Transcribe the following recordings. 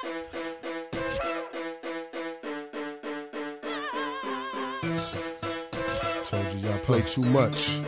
Told you y'all play too much.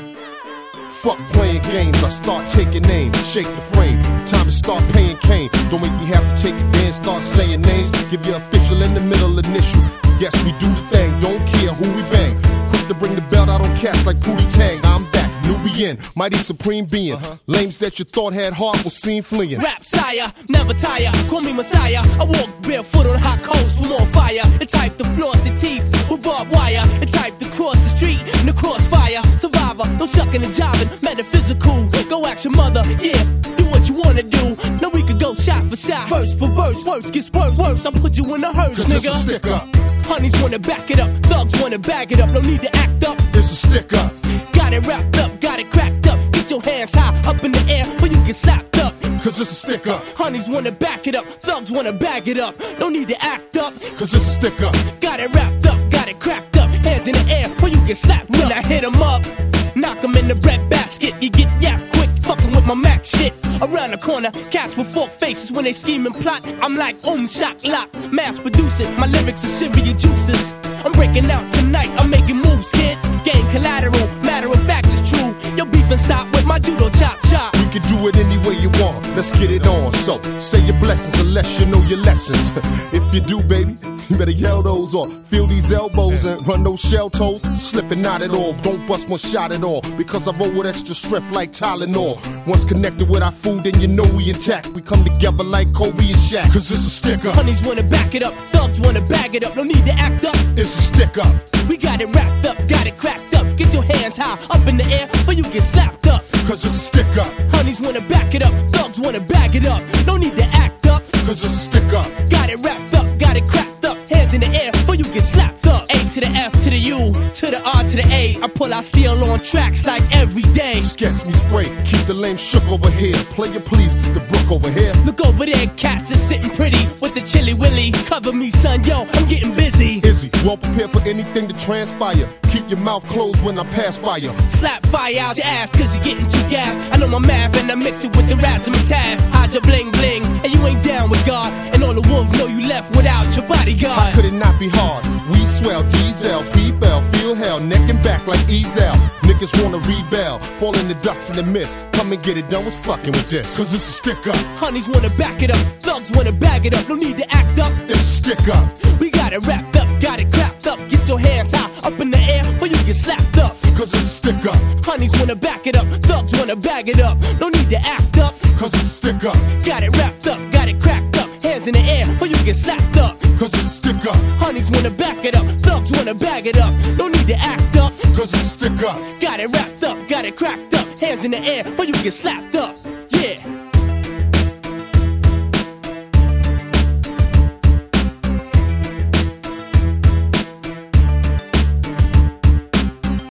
Fuck playing games, I start taking names, shake the frame. Time to start paying Kane. Don't make me have to take a dance, start saying names. Give you official in the middle initial. Yes, we do the thing, don't care who we bang. Quick to bring the belt out on cats like Pootie Tang. I'm back, Nubian, mighty supreme being. Lames that you thought had heart was seen fleeing. Rap sire, never tire, call me Messiah. I walk barefoot on hot coals for more fire. The type to floss the teeth with barbed wire. The type to cross the street in the crossfire. Survivor, no shucking and jiving, metaphysical. Go ask your mother, yeah, do what you wanna do. Now we could go shot for shot, verse for verse. Worse gets worse, worse. I put you in a hearse, Cause nigga. it's a stick up. Honeys wanna back it up, thugs wanna bag it up. No need to act up. It's a stick up. Got it wrapped up, got it cracked up. Get your hands high, up in the air, where you get slapped up. Cause it's a stick up. Honeys wanna back it up, thugs wanna bag it up. No need to act up. Cause it's a stick up. Got it wrapped up, got it cracked up. Hands in the air, where you get slapped up. When I hit 'em up, knock 'em in the bread basket. You get yapped quick, fucking with my Mac shit. Around the corner, cats with forked faces when they scheme and plot. I'm like shock lock, mass producing. My lyrics are Syria juices. I'm breaking out tonight, I'm making moves, kid. Gain collateral, matter of fact, it's true. Your beef and stop with my judo chop chop. You can do it any way you want, let's get it on. So, say your blessings unless you know your lessons. If you do, baby, you better yell those off. Feel these elbows and run those shell toes. Slipping not at all, don't bust one shot at all. Because I roll with extra strength like Tylenol. Once connected with our food, then you know we intact. We come together like Kobe and Shaq. Cause it's a stick up. Honeys wanna back it up, thugs wanna bag it up. No need to act up. It's a stick up. We got it wrapped up, got it cracked up. Get your hands high, up in the air, or you get slapped up. Cause it's a stick up. Honeys wanna back it up, thugs wanna bag it up. No need to act up. Cause it's a stick up. Got it wrapped up, got it cracked up. Hands in the air, or you get slapped up. A to the F to the U, to the R to the A. I pull out steel on tracks like every day. Sketch me spray, keep the lame shook over here. Play it please, this the brook over here. Look over there, cats is sitting pretty with the chili willy. Cover me, son, yo, I'm getting busy. Izzy, well prepared for anything to transpire. Keep your mouth closed when I pass by you. Slap fire out your ass, cause you're getting too gas. I know my math and I mix it with the razzmatazz. Hide your bling bling, and you ain't down with God. And all the wolves know you left without your bodyguard. How could it not be hard? We swell, diesel, P-Bell, feel hell, neck and back like Ezel. Niggas wanna rebel, fall in the dust in the mist. Come and get it done, what's fucking with this? Cause it's a stick up. Honeys wanna back it up, thugs wanna bag it up. No need to act up. It's a stick up. We got it wrapped up, got it cracked up. Get your hands high, up in the air, or you get slapped up. Cause it's a stick up. Honeys wanna back it up, thugs wanna bag it up. No need to act up. Cause it's a stick up. Got it wrapped up, got it cracked up. Hands in the air, or you get slapped up. Cause it's a stick up. Honeys wanna back it up, thugs wanna bag it up. No need to act up. Cause it's a stick up. Got it wrapped up, got it cracked up. Hands in the air, or you get slapped up.